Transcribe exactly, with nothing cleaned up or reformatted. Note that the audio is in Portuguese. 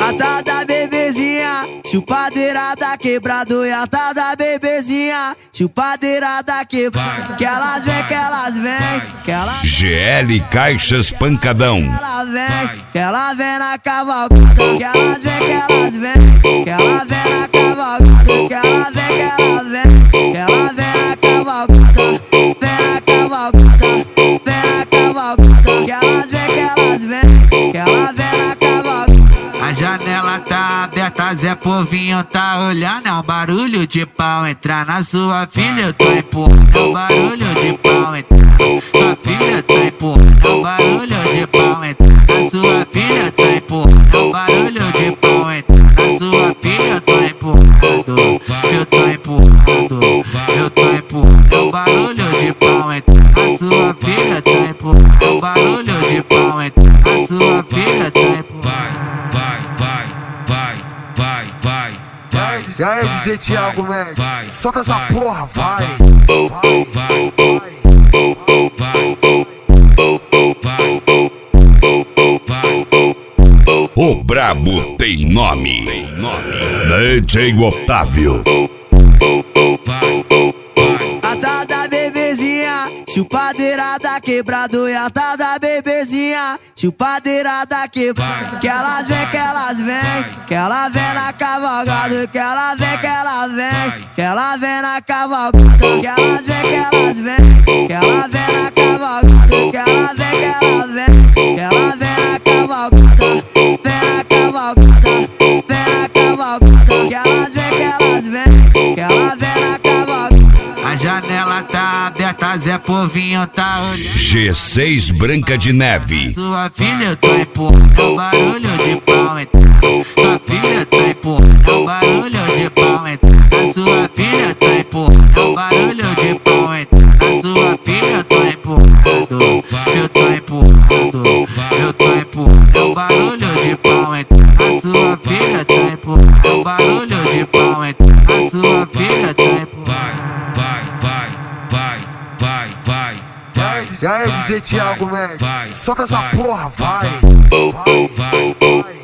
Ata da bebezinha, chupadeira da quebrado. E ata da bebezinha, chupadeira da quebrado. Que elas vem, que elas vem, que elas G L Caixas Pancadão. que ela vem, que ela vem na cavalgada. Que elas vem, que elas vem, que ela vem na cavalgada. Que ela vem, que ela vem, que ela vem na cavalgada. Vem na cavalgada, vem na cavalgada. Que elas vem, que elas vem, que ela vem na cavalgada. A janela tá aberta, Zé Povinho tá olhando. É um barulho de pau entrar na sua filha, eu tô empurrando. É um barulho de pau entrar. Sua filha tá empurrando. É um barulho de pau entrar na sua filha, eu tô empurrando. É um barulho de pau entrar na sua filha, eu tô empurrando. Eu tô empurrando, eu tô empurrando. É um barulho de pau entrar na sua filha, eu tô empurrando. É um barulho de pau entrar na sua filha, eu tô empurrando. Vai, vai, vai, vai, vai, vai. Já é D J Thiago, man. Solta essa porra, vai. Vai, O brabo tem nome. Tem nome. D J Otávio. Ata da bebezinha, chupadeira da quebrado. E ata da bebezinha, chupadeira da quebrado. Que elas vem, que elas vem, que ela vem na cavalgada. Que ela vem, que ela vem, que ela vem na cavalgada. Que elas vem, que elas vem, que ela vem na cavalgada. Que ela vem, que ela vem, que ela vem na cavalgada. Vem na cavalgada, vem na cavalgada. Que elas vem, que elas vem, que ela vem na cavalgada. A janela tá aberta, Zé Povinho tá olhando. G seis Branca de Neve. Sua filha, eu tô empurrando. É um barulho de pau entrar. Sua filha, tá empurrando. É um barulho de pau entrar na sua filha, eu tô empurrando. É um barulho de pau entrar na sua filha, eu tô empurrando. Eu tô empurrando, eu tô empurrando. É um barulho de pau entrar na sua filha, eu tô empurrando. É um barulho de pau entrar na sua filha, eu tô empurrando. vai, vai, vai, vai, vai, vai. Já é D J Thiago, man. Solta essa porra, vai. vai, vai.